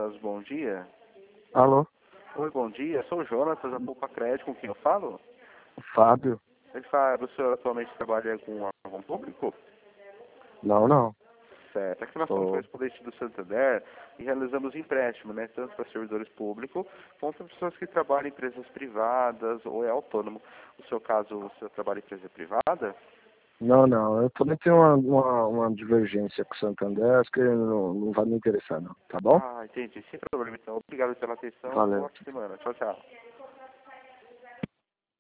Jonas, bom dia. Alô? Oi, bom dia. Sou o Jonas, da Poupa Crédito, com quem eu falo? Fábio? Ele fala, o senhor atualmente trabalha com órgão público? Não. Certo. Aqui nós somos correspondentes do Santander e realizamos empréstimo, né? Tanto para servidores públicos, como para pessoas que trabalham em empresas privadas ou é autônomo. No seu caso, o senhor trabalha em empresa privada? Não. Eu também tenho uma divergência com o Santander, acho que não vai me interessar, não. Tá bom? Ah, entendi. Sem problema, então. Obrigado pela atenção. Valeu. Boa semana. Tchau, tchau.